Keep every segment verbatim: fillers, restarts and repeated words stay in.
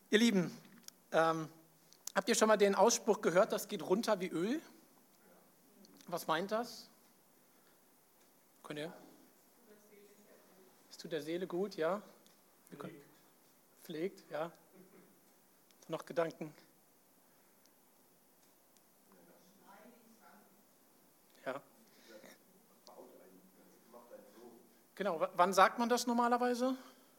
Ihr Lieben, ähm, habt ihr schon mal den Ausspruch gehört, das geht runter wie Öl? Was meint das? Könnt ihr? Es tut der Seele gut, ja? Pflegt, Pflegt ja. Noch Gedanken? Ja. Genau, w- wann sagt man das normalerweise?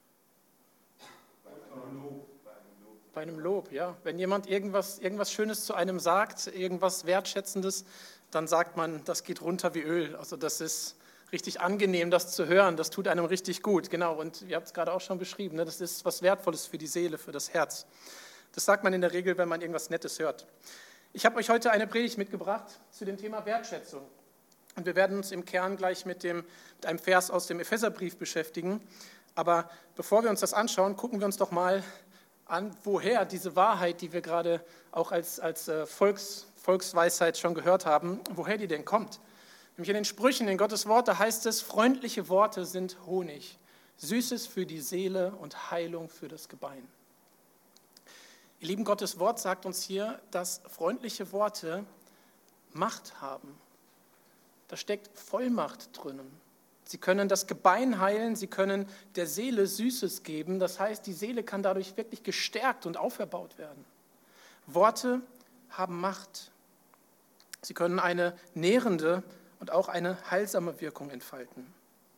Bei einem Lob, ja. Wenn jemand irgendwas, irgendwas Schönes zu einem sagt, irgendwas Wertschätzendes, dann sagt man, das geht runter wie Öl. Also das ist richtig angenehm, das zu hören. Das tut einem richtig gut, genau. Und ihr habt es gerade auch schon beschrieben, ne? Das ist was Wertvolles für die Seele, für das Herz. Das sagt man in der Regel, wenn man irgendwas Nettes hört. Ich habe euch heute eine Predigt mitgebracht zu dem Thema Wertschätzung. Und wir werden uns im Kern gleich mit, dem, mit einem Vers aus dem Epheserbrief beschäftigen. Aber bevor wir uns das anschauen, gucken wir uns doch mal an, woher diese Wahrheit, die wir gerade auch als, als äh, Volks, Volksweisheit schon gehört haben, woher die denn kommt. Nämlich in den Sprüchen, in Gottes Wort, da heißt es, freundliche Worte sind Honig, Süßes für die Seele und Heilung für das Gebein. Ihr Lieben, Gottes Wort sagt uns hier, dass freundliche Worte Macht haben. Da steckt Vollmacht drinnen. Sie können das Gebein heilen, sie können der Seele Süßes geben. Das heißt, die Seele kann dadurch wirklich gestärkt und auferbaut werden. Worte haben Macht. Sie können eine nährende und auch eine heilsame Wirkung entfalten.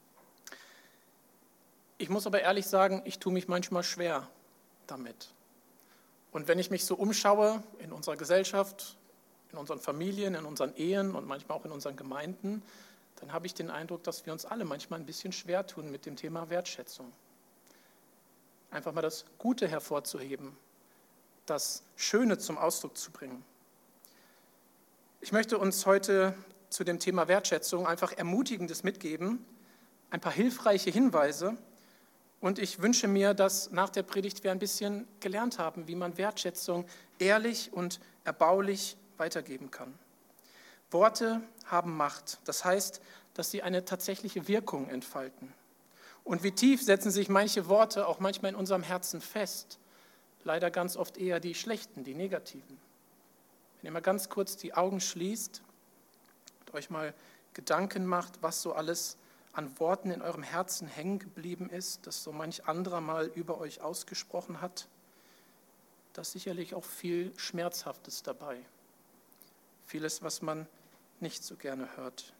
Ich muss aber ehrlich sagen, ich tue mich manchmal schwer damit. Und wenn ich mich so umschaue in unserer Gesellschaft, in unseren Familien, in unseren Ehen und manchmal auch in unseren Gemeinden, dann habe ich den Eindruck, dass wir uns alle manchmal ein bisschen schwer tun mit dem Thema Wertschätzung. Einfach mal das Gute hervorzuheben, das Schöne zum Ausdruck zu bringen. Ich möchte uns heute zu dem Thema Wertschätzung einfach Ermutigendes mitgeben, ein paar hilfreiche Hinweise. Und ich wünsche mir, dass nach der Predigt wir ein bisschen gelernt haben, wie man Wertschätzung ehrlich und erbaulich weitergeben kann. Worte haben Macht. Das heißt, dass sie eine tatsächliche Wirkung entfalten. Und wie tief setzen sich manche Worte auch manchmal in unserem Herzen fest? Leider ganz oft eher die schlechten, die negativen. Wenn ihr mal ganz kurz die Augen schließt und euch mal Gedanken macht, was so alles an Worten in eurem Herzen hängen geblieben ist, das so manch anderer mal über euch ausgesprochen hat, da ist sicherlich auch viel Schmerzhaftes dabei. Vieles, was man nicht so gerne hört.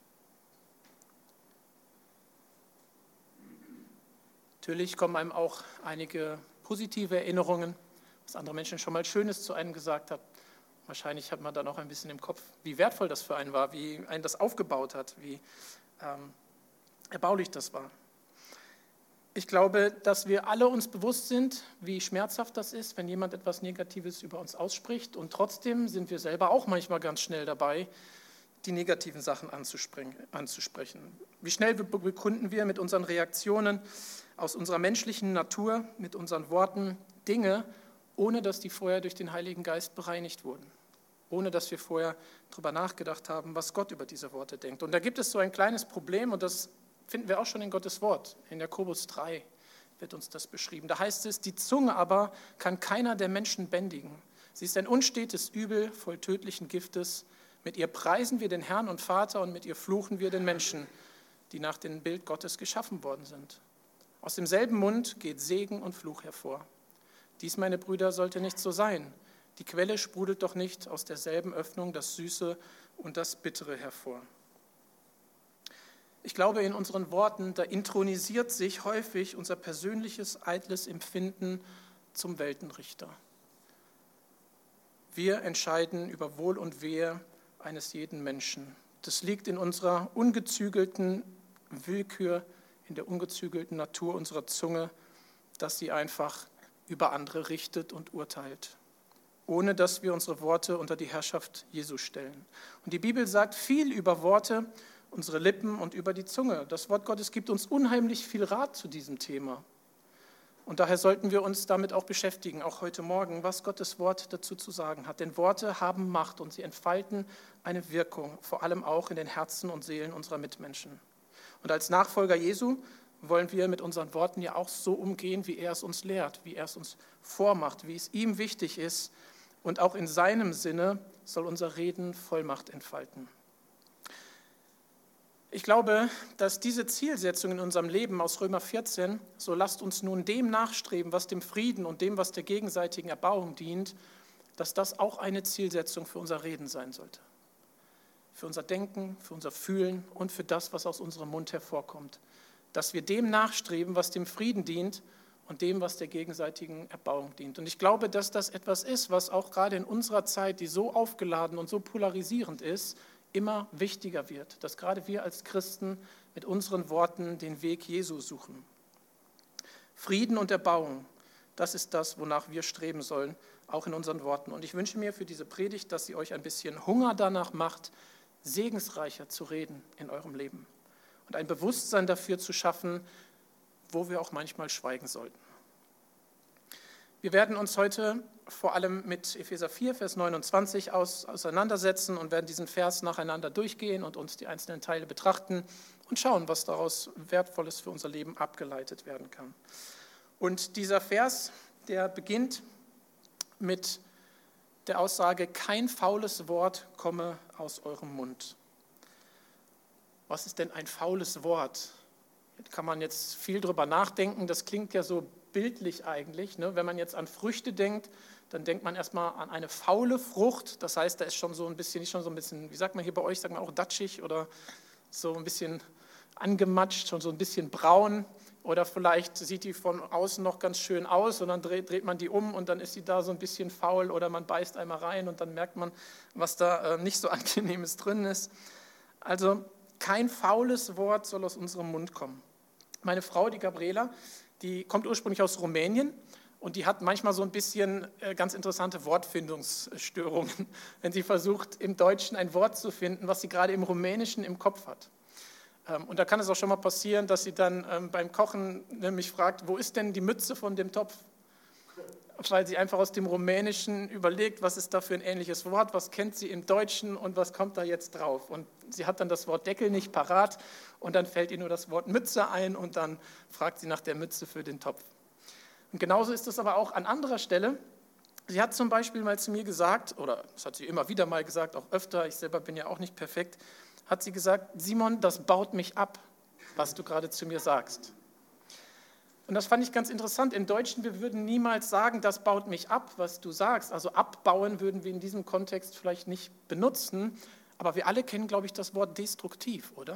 Natürlich kommen einem auch einige positive Erinnerungen, was andere Menschen schon mal Schönes zu einem gesagt haben. Wahrscheinlich hat man dann auch ein bisschen im Kopf, wie wertvoll das für einen war, wie einen das aufgebaut hat, wie ähm, erbaulich das war. Ich glaube, dass wir alle uns bewusst sind, wie schmerzhaft das ist, wenn jemand etwas Negatives über uns ausspricht. Und trotzdem sind wir selber auch manchmal ganz schnell dabei, die negativen Sachen anzusprechen. Wie schnell begründen wir mit unseren Reaktionen aus unserer menschlichen Natur, mit unseren Worten Dinge, ohne dass die vorher durch den Heiligen Geist bereinigt wurden. Ohne dass wir vorher darüber nachgedacht haben, was Gott über diese Worte denkt. Und da gibt es so ein kleines Problem, und das finden wir auch schon in Gottes Wort. In Jakobus drei wird uns das beschrieben. Da heißt es, die Zunge aber kann keiner der Menschen bändigen. Sie ist ein unstetes Übel voll tödlichen Giftes. Mit ihr preisen wir den Herrn und Vater und mit ihr fluchen wir den Menschen, die nach dem Bild Gottes geschaffen worden sind. Aus demselben Mund geht Segen und Fluch hervor. Dies, meine Brüder, sollte nicht so sein. Die Quelle sprudelt doch nicht aus derselben Öffnung das Süße und das Bittere hervor. Ich glaube, in unseren Worten, da intronisiert sich häufig unser persönliches, eitles Empfinden zum Weltenrichter. Wir entscheiden über Wohl und Wehe eines jeden Menschen. Das liegt in unserer ungezügelten Willkür, in der ungezügelten Natur unserer Zunge, dass sie einfach über andere richtet und urteilt, ohne dass wir unsere Worte unter die Herrschaft Jesu stellen. Und die Bibel sagt viel über Worte, unsere Lippen und über die Zunge. Das Wort Gottes gibt uns unheimlich viel Rat zu diesem Thema. Und daher sollten wir uns damit auch beschäftigen, auch heute Morgen, was Gottes Wort dazu zu sagen hat. Denn Worte haben Macht und sie entfalten eine Wirkung, vor allem auch in den Herzen und Seelen unserer Mitmenschen. Und als Nachfolger Jesu wollen wir mit unseren Worten ja auch so umgehen, wie er es uns lehrt, wie er es uns vormacht, wie es ihm wichtig ist. Und auch in seinem Sinne soll unser Reden Vollmacht entfalten. Ich glaube, dass diese Zielsetzung in unserem Leben aus Römer vierzehn, so lasst uns nun dem nachstreben, was dem Frieden und dem, was der gegenseitigen Erbauung dient, dass das auch eine Zielsetzung für unser Reden sein sollte. Für unser Denken, für unser Fühlen und für das, was aus unserem Mund hervorkommt. Dass wir dem nachstreben, was dem Frieden dient und dem, was der gegenseitigen Erbauung dient. Und ich glaube, dass das etwas ist, was auch gerade in unserer Zeit, die so aufgeladen und so polarisierend ist, immer wichtiger wird. Dass gerade wir als Christen mit unseren Worten den Weg Jesu suchen. Frieden und Erbauung, das ist das, wonach wir streben sollen, auch in unseren Worten. Und ich wünsche mir für diese Predigt, dass sie euch ein bisschen Hunger danach macht, segensreicher zu reden in eurem Leben und ein Bewusstsein dafür zu schaffen, wo wir auch manchmal schweigen sollten. Wir werden uns heute vor allem mit Epheser vier, Vers neunundzwanzig aus, auseinandersetzen und werden diesen Vers nacheinander durchgehen und uns die einzelnen Teile betrachten und schauen, was daraus Wertvolles für unser Leben abgeleitet werden kann. Und dieser Vers, der beginnt mit der Aussage, kein faules Wort komme aus eurem Mund. Was ist denn ein faules Wort? Da kann man jetzt viel drüber nachdenken, das klingt ja so bildlich eigentlich. Ne? Wenn man jetzt an Früchte denkt, dann denkt man erstmal an eine faule Frucht, das heißt, da ist schon so ein bisschen, nicht schon so ein bisschen, wie sagt man hier bei euch, sagt man auch datschig oder so ein bisschen angematscht, schon so ein bisschen braun. Oder vielleicht sieht die von außen noch ganz schön aus und dann dreht, dreht man die um und dann ist sie da so ein bisschen faul oder man beißt einmal rein und dann merkt man, was da äh, nicht so Angenehmes drin ist. Also kein faules Wort soll aus unserem Mund kommen. Meine Frau, die Gabriela, die kommt ursprünglich aus Rumänien und die hat manchmal so ein bisschen äh, ganz interessante Wortfindungsstörungen, wenn sie versucht, im Deutschen ein Wort zu finden, was sie gerade im Rumänischen im Kopf hat. Und da kann es auch schon mal passieren, dass sie dann ähm, beim Kochen nämlich fragt, wo ist denn die Mütze von dem Topf? Weil sie einfach aus dem Rumänischen überlegt, was ist da für ein ähnliches Wort, was kennt sie im Deutschen und was kommt da jetzt drauf? Und sie hat dann das Wort Deckel nicht parat und dann fällt ihr nur das Wort Mütze ein und dann fragt sie nach der Mütze für den Topf. Und genauso ist es aber auch an anderer Stelle. Sie hat zum Beispiel mal zu mir gesagt, oder das hat sie immer wieder mal gesagt, auch öfter, ich selber bin ja auch nicht perfekt, hat sie gesagt, Simon, das baut mich ab, was du gerade zu mir sagst. Und das fand ich ganz interessant. Im Deutschen, wir würden niemals sagen, das baut mich ab, was du sagst. Also abbauen würden wir in diesem Kontext vielleicht nicht benutzen, aber wir alle kennen, glaube ich, das Wort destruktiv, oder?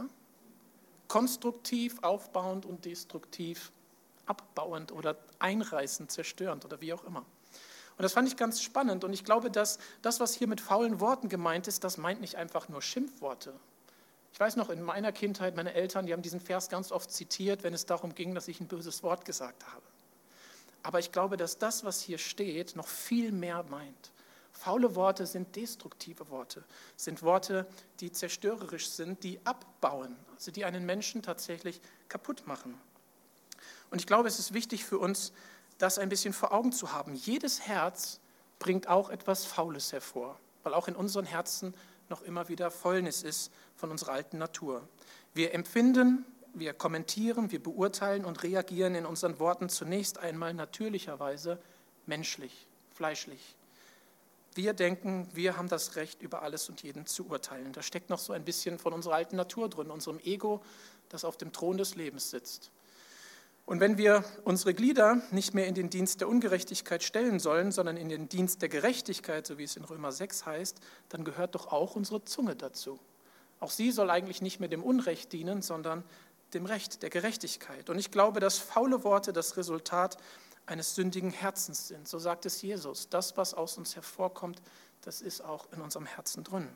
Konstruktiv, aufbauend und destruktiv, abbauend oder einreißend, zerstörend oder wie auch immer. Und das fand ich ganz spannend und ich glaube, dass das, was hier mit faulen Worten gemeint ist, das meint nicht einfach nur Schimpfworte. Ich weiß noch, in meiner Kindheit, meine Eltern, die haben diesen Vers ganz oft zitiert, wenn es darum ging, dass ich ein böses Wort gesagt habe. Aber ich glaube, dass das, was hier steht, noch viel mehr meint. Faule Worte sind destruktive Worte, sind Worte, die zerstörerisch sind, die abbauen, also die einen Menschen tatsächlich kaputt machen. Und ich glaube, es ist wichtig für uns, das ein bisschen vor Augen zu haben. Jedes Herz bringt auch etwas Faules hervor, weil auch in unseren Herzen noch immer wieder Fäulnis ist von unserer alten Natur. Wir empfinden, wir kommentieren, wir beurteilen und reagieren in unseren Worten zunächst einmal natürlicherweise menschlich, fleischlich. Wir denken, wir haben das Recht, über alles und jeden zu urteilen. Da steckt noch so ein bisschen von unserer alten Natur drin, unserem Ego, das auf dem Thron des Lebens sitzt. Und wenn wir unsere Glieder nicht mehr in den Dienst der Ungerechtigkeit stellen sollen, sondern in den Dienst der Gerechtigkeit, so wie es in Römer sechs heißt, dann gehört doch auch unsere Zunge dazu. Auch sie soll eigentlich nicht mehr dem Unrecht dienen, sondern dem Recht, der Gerechtigkeit. Und ich glaube, dass faule Worte das Resultat eines sündigen Herzens sind. So sagt es Jesus. Das, was aus uns hervorkommt, das ist auch in unserem Herzen drin.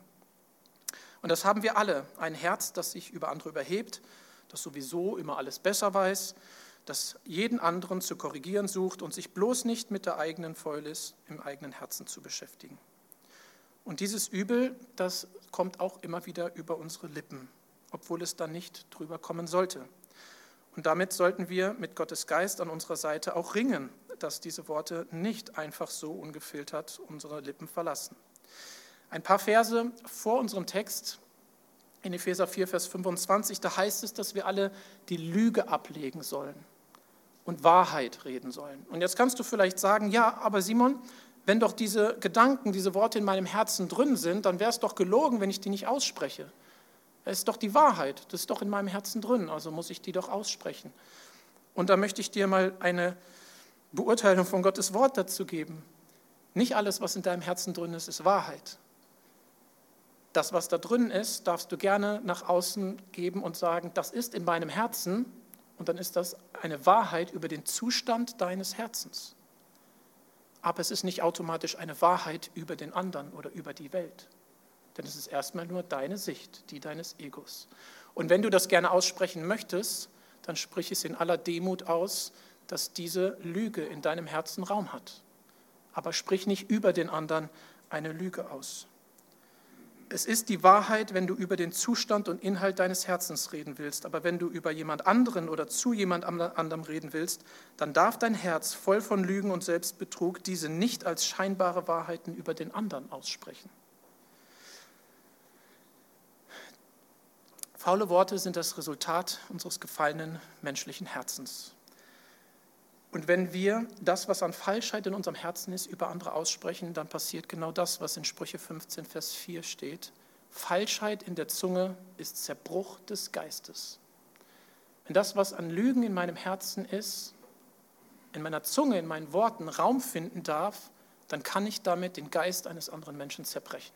Und das haben wir alle. Ein Herz, das sich über andere überhebt, das sowieso immer alles besser weiß, das jeden anderen zu korrigieren sucht und sich bloß nicht mit der eigenen Fäulnis im eigenen Herzen zu beschäftigen. Und dieses Übel, das kommt auch immer wieder über unsere Lippen, obwohl es dann nicht drüber kommen sollte. Und damit sollten wir mit Gottes Geist an unserer Seite auch ringen, dass diese Worte nicht einfach so ungefiltert unsere Lippen verlassen. Ein paar Verse vor unserem Text in Epheser vier, Vers fünfundzwanzig, da heißt es, dass wir alle die Lüge ablegen sollen und Wahrheit reden sollen. Und jetzt kannst du vielleicht sagen, ja, aber Simon, wenn doch diese Gedanken, diese Worte in meinem Herzen drin sind, dann wäre es doch gelogen, wenn ich die nicht ausspreche. Es ist doch die Wahrheit, das ist doch in meinem Herzen drin, also muss ich die doch aussprechen. Und da möchte ich dir mal eine Beurteilung von Gottes Wort dazu geben. Nicht alles, was in deinem Herzen drin ist, ist Wahrheit. Das, was da drin ist, darfst du gerne nach außen geben und sagen, das ist in meinem Herzen, und dann ist das eine Wahrheit über den Zustand deines Herzens. Aber es ist nicht automatisch eine Wahrheit über den anderen oder über die Welt. Denn es ist erstmal nur deine Sicht, die deines Egos. Und wenn du das gerne aussprechen möchtest, dann sprich es in aller Demut aus, dass diese Lüge in deinem Herzen Raum hat. Aber sprich nicht über den anderen eine Lüge aus. Es ist die Wahrheit, wenn du über den Zustand und Inhalt deines Herzens reden willst. Aber wenn du über jemand anderen oder zu jemand anderem reden willst, dann darf dein Herz voll von Lügen und Selbstbetrug diese nicht als scheinbare Wahrheiten über den anderen aussprechen. Faule Worte sind das Resultat unseres gefallenen menschlichen Herzens. Und wenn wir das, was an Falschheit in unserem Herzen ist, über andere aussprechen, dann passiert genau das, was in Sprüche fünfzehn, Vers vier steht. Falschheit in der Zunge ist Zerbruch des Geistes. Wenn das, was an Lügen in meinem Herzen ist, in meiner Zunge, in meinen Worten Raum finden darf, dann kann ich damit den Geist eines anderen Menschen zerbrechen.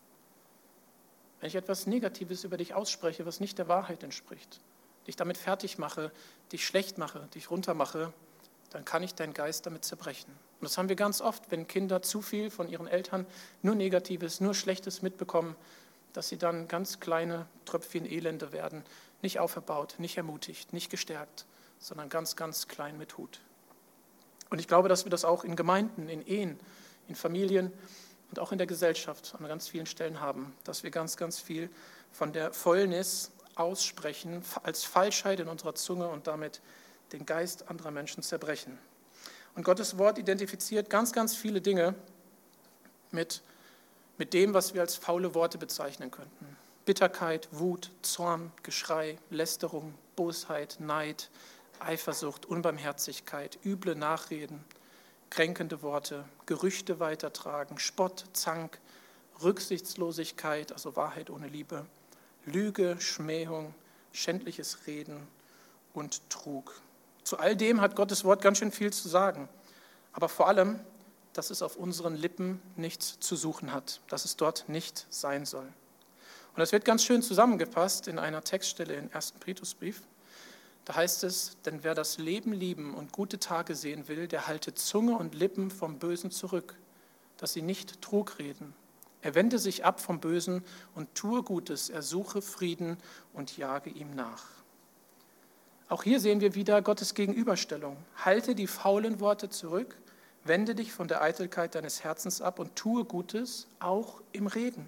Wenn ich etwas Negatives über dich ausspreche, was nicht der Wahrheit entspricht, dich damit fertig mache, dich schlecht mache, dich runtermache, dann kann ich deinen Geist damit zerbrechen. Und das haben wir ganz oft, wenn Kinder zu viel von ihren Eltern nur Negatives, nur Schlechtes mitbekommen, dass sie dann ganz kleine Tröpfchen Elende werden, nicht auferbaut, nicht ermutigt, nicht gestärkt, sondern ganz, ganz klein mit Hut. Und ich glaube, dass wir das auch in Gemeinden, in Ehen, in Familien und auch in der Gesellschaft an ganz vielen Stellen haben, dass wir ganz, ganz viel von der Fäulnis aussprechen, als Falschheit in unserer Zunge und damit den Geist anderer Menschen zerbrechen. Und Gottes Wort identifiziert ganz, ganz viele Dinge mit, mit dem, was wir als faule Worte bezeichnen könnten. Bitterkeit, Wut, Zorn, Geschrei, Lästerung, Bosheit, Neid, Eifersucht, Unbarmherzigkeit, üble Nachreden, kränkende Worte, Gerüchte weitertragen, Spott, Zank, Rücksichtslosigkeit, also Wahrheit ohne Liebe, Lüge, Schmähung, schändliches Reden und Trug. Zu all dem hat Gottes Wort ganz schön viel zu sagen. Aber vor allem, dass es auf unseren Lippen nichts zu suchen hat, dass es dort nicht sein soll. Und das wird ganz schön zusammengefasst in einer Textstelle im ersten Petrusbrief. Da heißt es, denn wer das Leben lieben und gute Tage sehen will, der halte Zunge und Lippen vom Bösen zurück, dass sie nicht Trug reden. Er wende sich ab vom Bösen und tue Gutes, er suche Frieden und jage ihm nach. Auch hier sehen wir wieder Gottes Gegenüberstellung. Halte die faulen Worte zurück, wende dich von der Eitelkeit deines Herzens ab und tue Gutes, auch im Reden.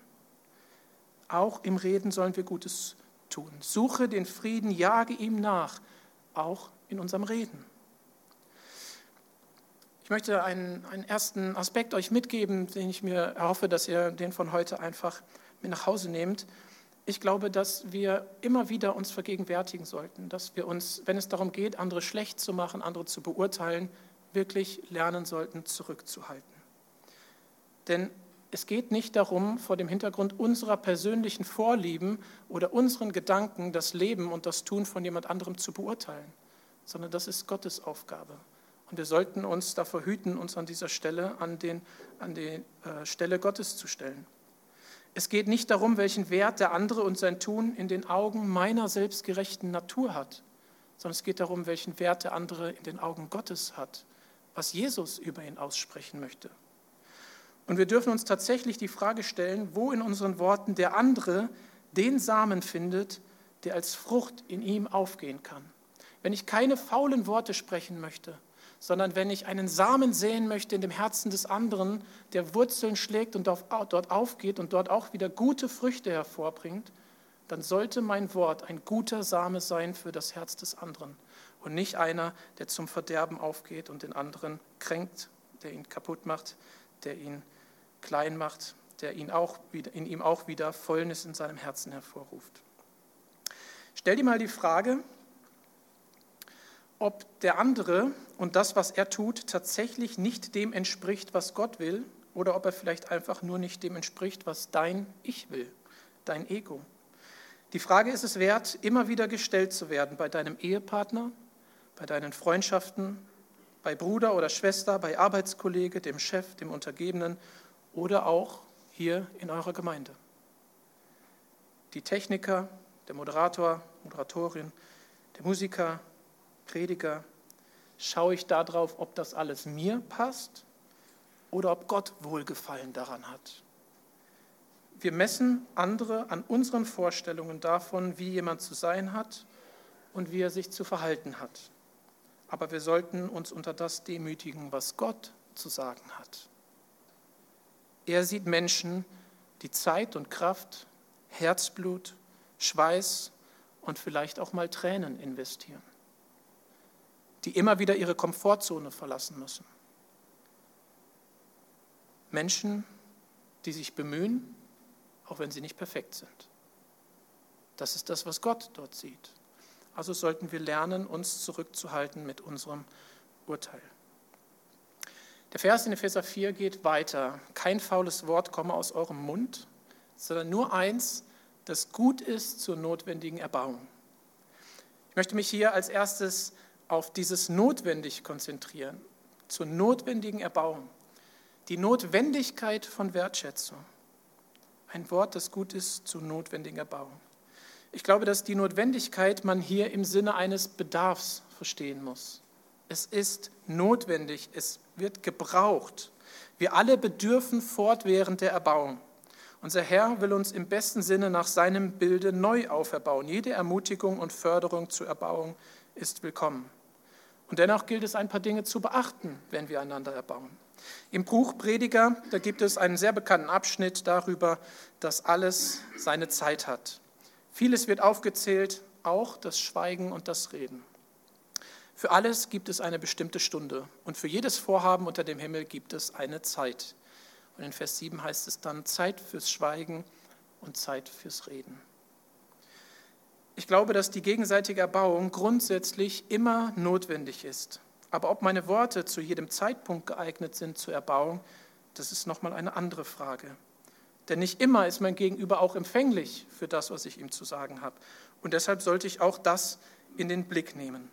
Auch im Reden sollen wir Gutes tun. Suche den Frieden, jage ihm nach, auch in unserem Reden. Ich möchte einen, einen ersten Aspekt euch mitgeben, den ich mir erhoffe, dass ihr den von heute einfach mit nach Hause nehmt. Ich glaube, dass wir immer wieder uns vergegenwärtigen sollten, dass wir uns, wenn es darum geht, andere schlecht zu machen, andere zu beurteilen, wirklich lernen sollten, zurückzuhalten. Denn es geht nicht darum, vor dem Hintergrund unserer persönlichen Vorlieben oder unseren Gedanken das Leben und das Tun von jemand anderem zu beurteilen, sondern das ist Gottes Aufgabe. Und wir sollten uns davor hüten, uns an dieser Stelle an, den, an die äh, Stelle Gottes zu stellen. Es geht nicht darum, welchen Wert der andere und sein Tun in den Augen meiner selbstgerechten Natur hat, sondern es geht darum, welchen Wert der andere in den Augen Gottes hat, was Jesus über ihn aussprechen möchte. Und wir dürfen uns tatsächlich die Frage stellen, wo in unseren Worten der andere den Samen findet, der als Frucht in ihm aufgehen kann. Wenn ich keine faulen Worte sprechen möchte, sondern wenn ich einen Samen säen möchte in dem Herzen des anderen, der Wurzeln schlägt und dort aufgeht und dort auch wieder gute Früchte hervorbringt, dann sollte mein Wort ein guter Same sein für das Herz des anderen und nicht einer, der zum Verderben aufgeht und den anderen kränkt, der ihn kaputt macht, der ihn klein macht, der ihn auch wieder, in ihm auch wieder Fäulnis in seinem Herzen hervorruft. Stell dir mal die Frage, ob der andere und das, was er tut, tatsächlich nicht dem entspricht, was Gott will, oder ob er vielleicht einfach nur nicht dem entspricht, was dein Ich will, dein Ego. Die Frage ist es wert, immer wieder gestellt zu werden bei deinem Ehepartner, bei deinen Freundschaften, bei Bruder oder Schwester, bei Arbeitskollege, dem Chef, dem Untergebenen oder auch hier in eurer Gemeinde. Die Techniker, der Moderator, Moderatorin, der Musiker, Prediger, schaue ich darauf, ob das alles mir passt oder ob Gott Wohlgefallen daran hat. Wir messen andere an unseren Vorstellungen davon, wie jemand zu sein hat und wie er sich zu verhalten hat. Aber wir sollten uns unter das demütigen, was Gott zu sagen hat. Er sieht Menschen, die Zeit und Kraft, Herzblut, Schweiß und vielleicht auch mal Tränen investieren, die immer wieder ihre Komfortzone verlassen müssen. Menschen, die sich bemühen, auch wenn sie nicht perfekt sind. Das ist das, was Gott dort sieht. Also sollten wir lernen, uns zurückzuhalten mit unserem Urteil. Der Vers in Epheser vier geht weiter. Kein faules Wort komme aus eurem Mund, sondern nur eins, das gut ist zur notwendigen Erbauung. Ich möchte mich hier als erstes auf dieses Notwendig konzentrieren, zur notwendigen Erbauung. Die Notwendigkeit von Wertschätzung. Ein Wort, das gut ist zur notwendigen Erbauung. Ich glaube, dass die Notwendigkeit man hier im Sinne eines Bedarfs verstehen muss. Es ist notwendig, es wird gebraucht. Wir alle bedürfen fortwährend der Erbauung. Unser Herr will uns im besten Sinne nach seinem Bilde neu auferbauen. Jede Ermutigung und Förderung zur Erbauung ist willkommen. Und dennoch gilt es, ein paar Dinge zu beachten, wenn wir einander erbauen. Im Buch Prediger, da gibt es einen sehr bekannten Abschnitt darüber, dass alles seine Zeit hat. Vieles wird aufgezählt, auch das Schweigen und das Reden. Für alles gibt es eine bestimmte Stunde und für jedes Vorhaben unter dem Himmel gibt es eine Zeit. Und in Vers sieben heißt es dann Zeit fürs Schweigen und Zeit fürs Reden. Ich glaube, dass die gegenseitige Erbauung grundsätzlich immer notwendig ist. Aber ob meine Worte zu jedem Zeitpunkt geeignet sind zur Erbauung, das ist nochmal eine andere Frage. Denn nicht immer ist mein Gegenüber auch empfänglich für das, was ich ihm zu sagen habe. Und deshalb sollte ich auch das in den Blick nehmen.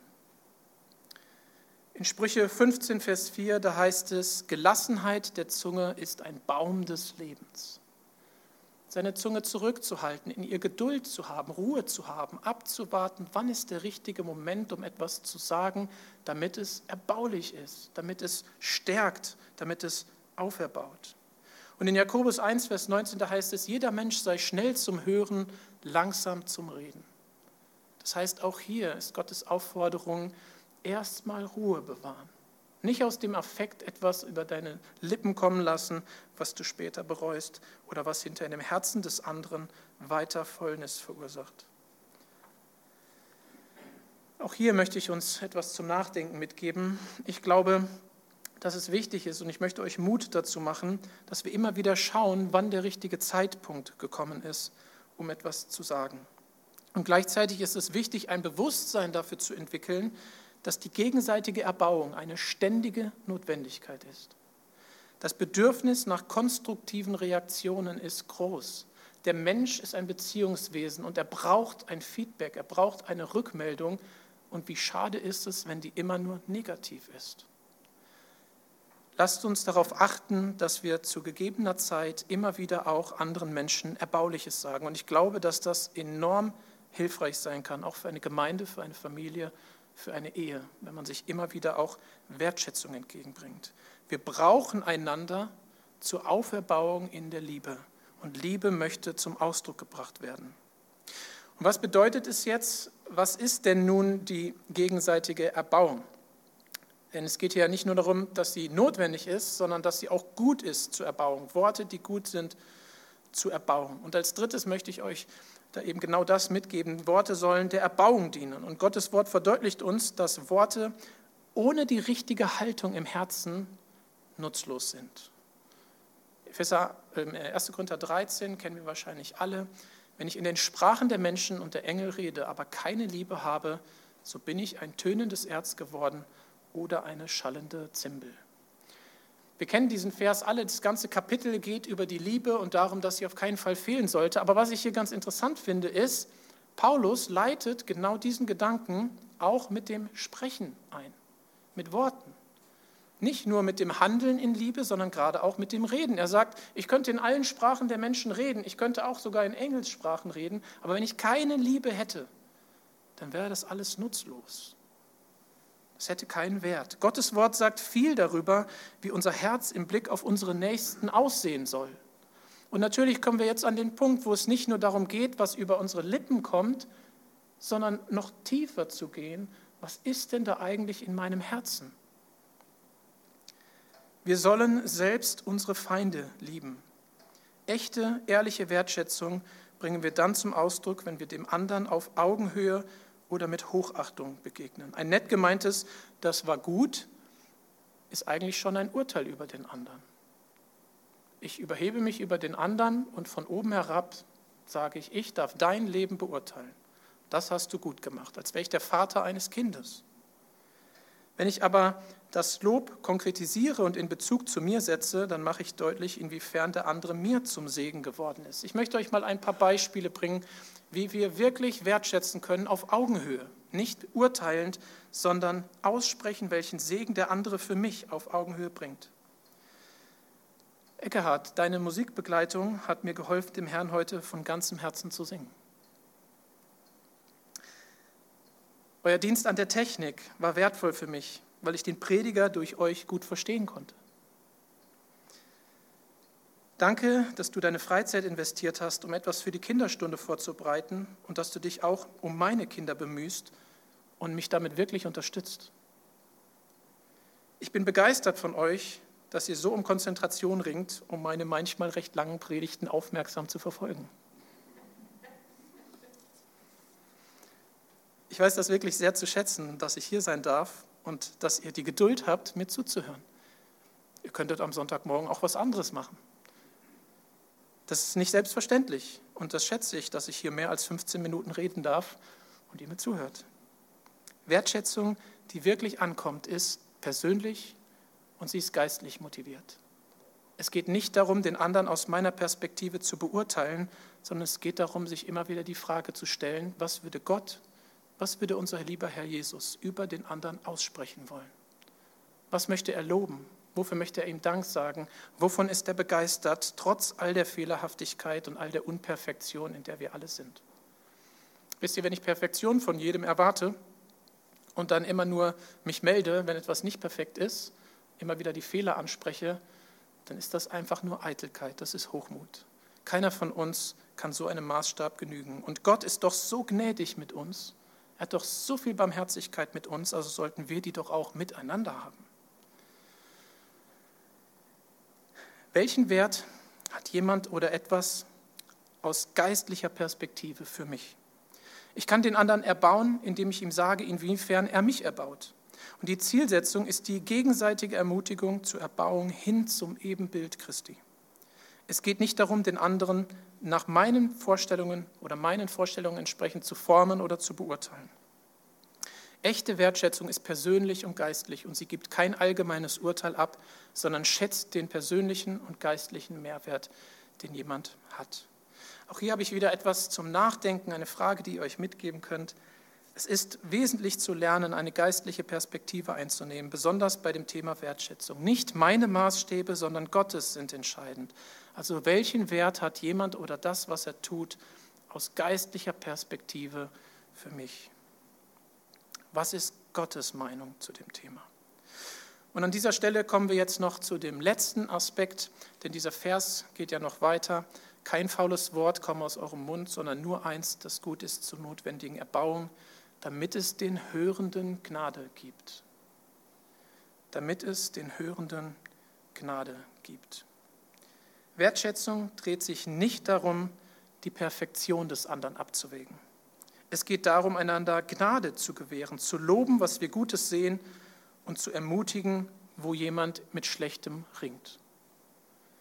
In Sprüche fünfzehn, Vers vier, da heißt es, Gelassenheit der Zunge ist ein Baum des Lebens. Seine Zunge zurückzuhalten, in ihr Geduld zu haben, Ruhe zu haben, abzuwarten, wann ist der richtige Moment, um etwas zu sagen, damit es erbaulich ist, damit es stärkt, damit es auferbaut. Und in Jakobus eins, Vers neunzehn, da heißt es, jeder Mensch sei schnell zum Hören, langsam zum Reden. Das heißt, auch hier ist Gottes Aufforderung, erstmal Ruhe bewahren. Nicht aus dem Affekt etwas über deine Lippen kommen lassen, was du später bereust oder was hinter in dem Herzen des anderen weiter Fäulnis verursacht. Auch hier möchte ich uns etwas zum Nachdenken mitgeben. Ich glaube, dass es wichtig ist und ich möchte euch Mut dazu machen, dass wir immer wieder schauen, wann der richtige Zeitpunkt gekommen ist, um etwas zu sagen. Und gleichzeitig ist es wichtig, ein Bewusstsein dafür zu entwickeln, dass die gegenseitige Erbauung eine ständige Notwendigkeit ist. Das Bedürfnis nach konstruktiven Reaktionen ist groß. Der Mensch ist ein Beziehungswesen und er braucht ein Feedback, er braucht eine Rückmeldung. Und wie schade ist es, wenn die immer nur negativ ist. Lasst uns darauf achten, dass wir zu gegebener Zeit immer wieder auch anderen Menschen Erbauliches sagen. Und ich glaube, dass das enorm hilfreich sein kann, auch für eine Gemeinde, für eine Familie, für eine Ehe, wenn man sich immer wieder auch Wertschätzung entgegenbringt. Wir brauchen einander zur Auferbauung in der Liebe. Und Liebe möchte zum Ausdruck gebracht werden. Und was bedeutet es jetzt? Was ist denn nun die gegenseitige Erbauung? Denn es geht hier ja nicht nur darum, dass sie notwendig ist, sondern dass sie auch gut ist zur Erbauung. Worte, die gut sind, zur Erbauung. Und als drittes möchte ich euch da eben genau das mitgeben. Worte sollen der Erbauung dienen. Und Gottes Wort verdeutlicht uns, dass Worte ohne die richtige Haltung im Herzen nutzlos sind. Epheser, äh, erster Korinther dreizehn kennen wir wahrscheinlich alle. Wenn ich in den Sprachen der Menschen und der Engel rede, aber keine Liebe habe, so bin ich ein tönendes Erz geworden oder eine schallende Zimbel. Wir kennen diesen Vers alle, das ganze Kapitel geht über die Liebe und darum, dass sie auf keinen Fall fehlen sollte. Aber was ich hier ganz interessant finde, ist, Paulus leitet genau diesen Gedanken auch mit dem Sprechen ein, mit Worten. Nicht nur mit dem Handeln in Liebe, sondern gerade auch mit dem Reden. Er sagt, ich könnte in allen Sprachen der Menschen reden, ich könnte auch sogar in Engelssprachen reden, aber wenn ich keine Liebe hätte, dann wäre das alles nutzlos. Es hätte keinen Wert. Gottes Wort sagt viel darüber, wie unser Herz im Blick auf unsere Nächsten aussehen soll. Und natürlich kommen wir jetzt an den Punkt, wo es nicht nur darum geht, was über unsere Lippen kommt, sondern noch tiefer zu gehen, was ist denn da eigentlich in meinem Herzen? Wir sollen selbst unsere Feinde lieben. Echte, ehrliche Wertschätzung bringen wir dann zum Ausdruck, wenn wir dem anderen auf Augenhöhe oder mit Hochachtung begegnen. Ein nett gemeintes, das war gut, ist eigentlich schon ein Urteil über den anderen. Ich überhebe mich über den anderen und von oben herab sage ich, ich darf dein Leben beurteilen. Das hast du gut gemacht, als wäre ich der Vater eines Kindes. Wenn ich aber das Lob konkretisiere und in Bezug zu mir setze, dann mache ich deutlich, inwiefern der andere mir zum Segen geworden ist. Ich möchte euch mal ein paar Beispiele bringen, wie wir wirklich wertschätzen können auf Augenhöhe. Nicht urteilend, sondern aussprechen, welchen Segen der andere für mich auf Augenhöhe bringt. Eckehard, deine Musikbegleitung hat mir geholfen, dem Herrn heute von ganzem Herzen zu singen. Euer Dienst an der Technik war wertvoll für mich, weil ich den Prediger durch euch gut verstehen konnte. Danke, dass du deine Freizeit investiert hast, um etwas für die Kinderstunde vorzubereiten und dass du dich auch um meine Kinder bemühst und mich damit wirklich unterstützt. Ich bin begeistert von euch, dass ihr so um Konzentration ringt, um meine manchmal recht langen Predigten aufmerksam zu verfolgen. Ich weiß das wirklich sehr zu schätzen, dass ich hier sein darf und dass ihr die Geduld habt, mir zuzuhören. Ihr könntet am Sonntagmorgen auch was anderes machen. Das ist nicht selbstverständlich und das schätze ich, dass ich hier mehr als fünfzehn Minuten reden darf und ihr mir zuhört. Wertschätzung, die wirklich ankommt, ist persönlich und sie ist geistlich motiviert. Es geht nicht darum, den anderen aus meiner Perspektive zu beurteilen, sondern es geht darum, sich immer wieder die Frage zu stellen, was würde Gott, was würde unser lieber Herr Jesus über den anderen aussprechen wollen? Was möchte er loben? Wofür möchte er ihm Dank sagen? Wovon ist er begeistert, trotz all der Fehlerhaftigkeit und all der Unperfektion, in der wir alle sind? Wisst ihr, wenn ich Perfektion von jedem erwarte und dann immer nur mich melde, wenn etwas nicht perfekt ist, immer wieder die Fehler anspreche, dann ist das einfach nur Eitelkeit, das ist Hochmut. Keiner von uns kann so einem Maßstab genügen. Und Gott ist doch so gnädig mit uns, er hat doch so viel Barmherzigkeit mit uns, also sollten wir die doch auch miteinander haben. Welchen Wert hat jemand oder etwas aus geistlicher Perspektive für mich? Ich kann den anderen erbauen, indem ich ihm sage, inwiefern er mich erbaut. Und die Zielsetzung ist die gegenseitige Ermutigung zur Erbauung hin zum Ebenbild Christi. Es geht nicht darum, den anderen nach meinen Vorstellungen oder meinen Vorstellungen entsprechend zu formen oder zu beurteilen. Echte Wertschätzung ist persönlich und geistlich und sie gibt kein allgemeines Urteil ab, sondern schätzt den persönlichen und geistlichen Mehrwert, den jemand hat. Auch hier habe ich wieder etwas zum Nachdenken, eine Frage, die ihr euch mitgeben könnt. Es ist wesentlich zu lernen, eine geistliche Perspektive einzunehmen, besonders bei dem Thema Wertschätzung. Nicht meine Maßstäbe, sondern Gottes sind entscheidend. Also welchen Wert hat jemand oder das, was er tut, aus geistlicher Perspektive für mich? Was ist Gottes Meinung zu dem Thema? Und an dieser Stelle kommen wir jetzt noch zu dem letzten Aspekt, denn dieser Vers geht ja noch weiter. Kein faules Wort komme aus eurem Mund, sondern nur eins, das gut ist zur notwendigen Erbauung, damit es den Hörenden Gnade gibt. Damit es den Hörenden Gnade gibt. Wertschätzung dreht sich nicht darum, die Perfektion des anderen abzuwägen. Es geht darum, einander Gnade zu gewähren, zu loben, was wir Gutes sehen und zu ermutigen, wo jemand mit Schlechtem ringt. Und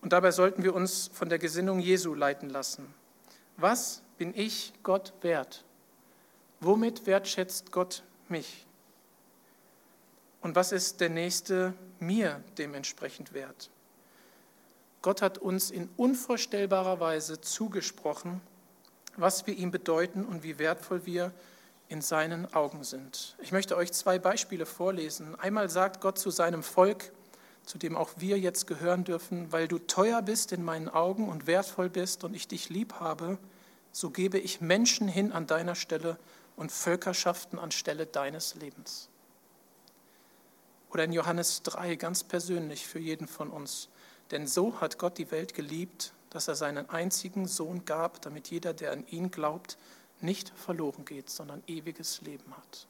Und dabei sollten wir uns von der Gesinnung Jesu leiten lassen. Was bin ich Gott wert? Womit wertschätzt Gott mich? Und was ist der Nächste mir dementsprechend wert? Gott hat uns in unvorstellbarer Weise zugesprochen, was wir ihm bedeuten und wie wertvoll wir in seinen Augen sind. Ich möchte euch zwei Beispiele vorlesen. Einmal sagt Gott zu seinem Volk, zu dem auch wir jetzt gehören dürfen: Weil du teuer bist in meinen Augen und wertvoll bist und ich dich lieb habe, so gebe ich Menschen hin an deiner Stelle und Völkerschaften anstelle deines Lebens. Oder in Johannes drei, ganz persönlich für jeden von uns: Denn so hat Gott die Welt geliebt, dass er seinen einzigen Sohn gab, damit jeder, der an ihn glaubt, nicht verloren geht, sondern ewiges Leben hat.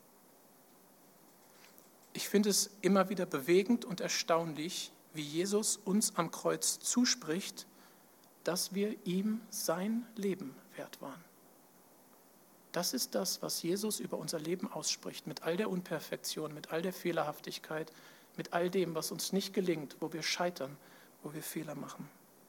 Ich finde es immer wieder bewegend und erstaunlich, wie Jesus uns am Kreuz zuspricht, dass wir ihm sein Leben wert waren. Das ist das, was Jesus über unser Leben ausspricht, mit all der Unperfektion, mit all der Fehlerhaftigkeit, mit all dem, was uns nicht gelingt, wo wir scheitern, wo wir Fehler machen.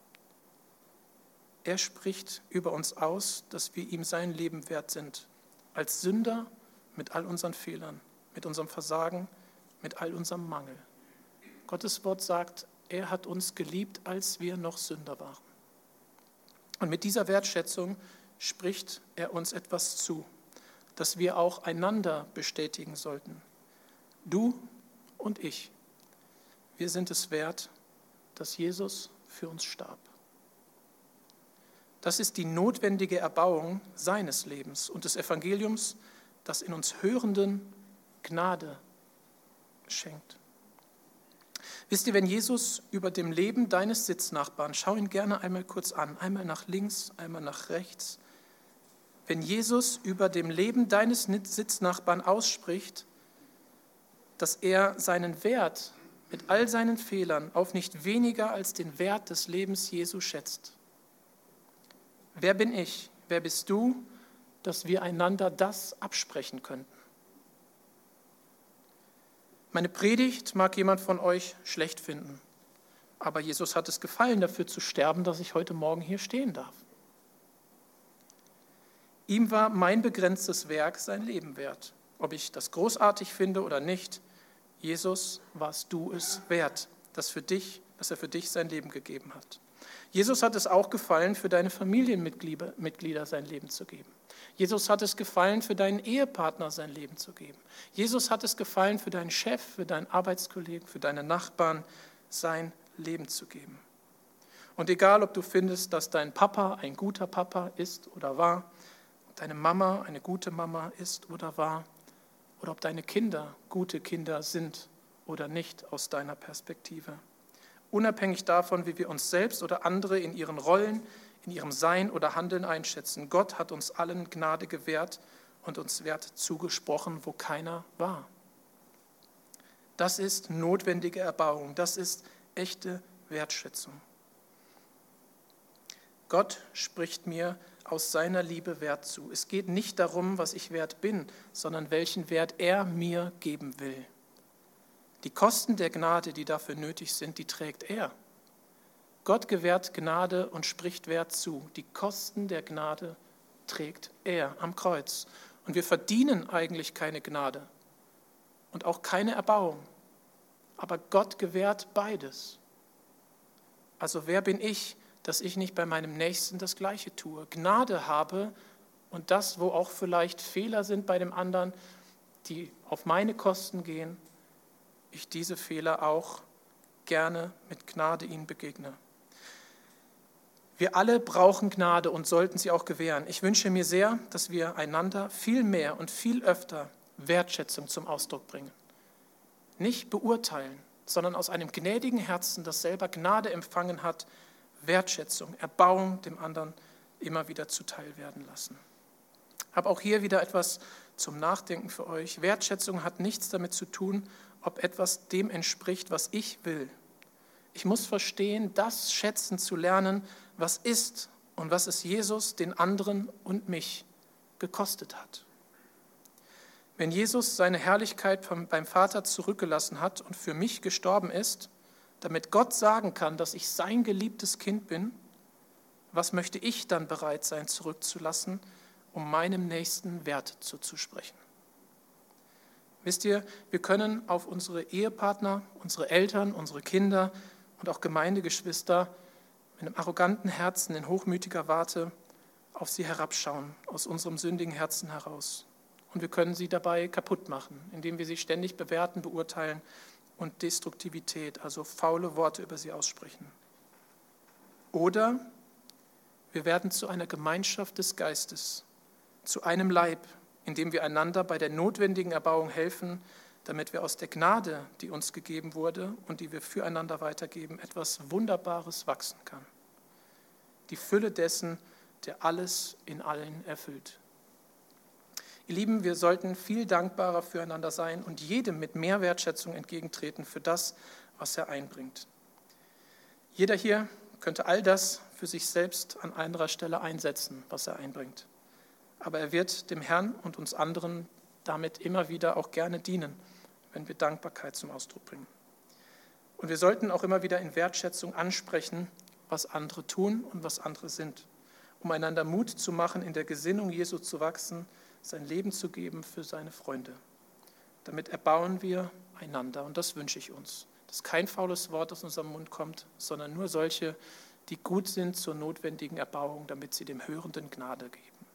Er spricht über uns aus, dass wir ihm sein Leben wert sind, als Sünder mit all unseren Fehlern, mit unserem Versagen, mit all unserem Mangel. Gottes Wort sagt, er hat uns geliebt, als wir noch Sünder waren. Und mit dieser Wertschätzung spricht er uns etwas zu, das wir auch einander bestätigen sollten. Du und ich, wir sind es wert, dass Jesus für uns starb. Das ist die notwendige Erbauung seines Lebens und des Evangeliums, das in uns Hörenden Gnade schenkt. Wisst ihr, wenn Jesus über dem Leben deines Sitznachbarn, schau ihn gerne einmal kurz an, einmal nach links, einmal nach rechts, wenn Jesus über dem Leben deines Sitznachbarn ausspricht, dass er seinen Wert mit all seinen Fehlern auf nicht weniger als den Wert des Lebens Jesu schätzt. Wer bin ich, wer bist du, dass wir einander das absprechen könnten? Meine Predigt mag jemand von euch schlecht finden, aber Jesus hat es gefallen, dafür zu sterben, dass ich heute Morgen hier stehen darf. Ihm war mein begrenztes Werk sein Leben wert. Ob ich das großartig finde oder nicht, Jesus warst du es wert, dass, für dich, dass er für dich sein Leben gegeben hat. Jesus hat es auch gefallen, für deine Familienmitglieder sein Leben zu geben. Jesus hat es gefallen, für deinen Ehepartner sein Leben zu geben. Jesus hat es gefallen, für deinen Chef, für deinen Arbeitskollegen, für deine Nachbarn sein Leben zu geben. Und egal, ob du findest, dass dein Papa ein guter Papa ist oder war, ob deine Mama eine gute Mama ist oder war, oder ob deine Kinder gute Kinder sind oder nicht aus deiner Perspektive. Unabhängig davon, wie wir uns selbst oder andere in ihren Rollen, in ihrem Sein oder Handeln einschätzen. Gott hat uns allen Gnade gewährt und uns Wert zugesprochen, wo keiner war. Das ist notwendige Erbauung, das ist echte Wertschätzung. Gott spricht mir aus seiner Liebe Wert zu. Es geht nicht darum, was ich wert bin, sondern welchen Wert er mir geben will. Die Kosten der Gnade, die dafür nötig sind, die trägt er. Gott gewährt Gnade und spricht Wert zu. Die Kosten der Gnade trägt er am Kreuz. Und wir verdienen eigentlich keine Gnade und auch keine Erbauung. Aber Gott gewährt beides. Also wer bin ich, dass ich nicht bei meinem Nächsten das Gleiche tue? Gnade habe und das, wo auch vielleicht Fehler sind bei dem anderen, die auf meine Kosten gehen, ich diese Fehler auch gerne mit Gnade ihnen begegne. Wir alle brauchen Gnade und sollten sie auch gewähren. Ich wünsche mir sehr, dass wir einander viel mehr und viel öfter Wertschätzung zum Ausdruck bringen. Nicht beurteilen, sondern aus einem gnädigen Herzen, das selber Gnade empfangen hat, Wertschätzung, Erbauung dem anderen immer wieder zuteil werden lassen. Ich habe auch hier wieder etwas zum Nachdenken für euch. Wertschätzung hat nichts damit zu tun, ob etwas dem entspricht, was ich will. Ich muss verstehen, das schätzen zu lernen, was ist und was es Jesus, den anderen und mich gekostet hat. Wenn Jesus seine Herrlichkeit beim Vater zurückgelassen hat und für mich gestorben ist, damit Gott sagen kann, dass ich sein geliebtes Kind bin, was möchte ich dann bereit sein zurückzulassen, um meinem Nächsten Wert zuzusprechen? Wisst ihr, wir können auf unsere Ehepartner, unsere Eltern, unsere Kinder und auch Gemeindegeschwister mit einem arroganten Herzen in hochmütiger Warte auf sie herabschauen, aus unserem sündigen Herzen heraus. Und wir können sie dabei kaputt machen, indem wir sie ständig bewerten, beurteilen und Destruktivität, also faule Worte über sie aussprechen. Oder wir werden zu einer Gemeinschaft des Geistes, zu einem Leib, in dem wir einander bei der notwendigen Erbauung helfen, damit wir aus der Gnade, die uns gegeben wurde und die wir füreinander weitergeben, etwas Wunderbares wachsen kann. Die Fülle dessen, der alles in allen erfüllt. Ihr Lieben, wir sollten viel dankbarer füreinander sein und jedem mit mehr Wertschätzung entgegentreten für das, was er einbringt. Jeder hier könnte all das für sich selbst an anderer Stelle einsetzen, was er einbringt. Aber er wird dem Herrn und uns anderen damit immer wieder auch gerne dienen, wenn wir Dankbarkeit zum Ausdruck bringen. Und wir sollten auch immer wieder in Wertschätzung ansprechen, was andere tun und was andere sind, um einander Mut zu machen, in der Gesinnung Jesu zu wachsen, sein Leben zu geben für seine Freunde. Damit erbauen wir einander und das wünsche ich uns, dass kein faules Wort aus unserem Mund kommt, sondern nur solche, die gut sind zur notwendigen Erbauung, damit sie dem Hörenden Gnade geben.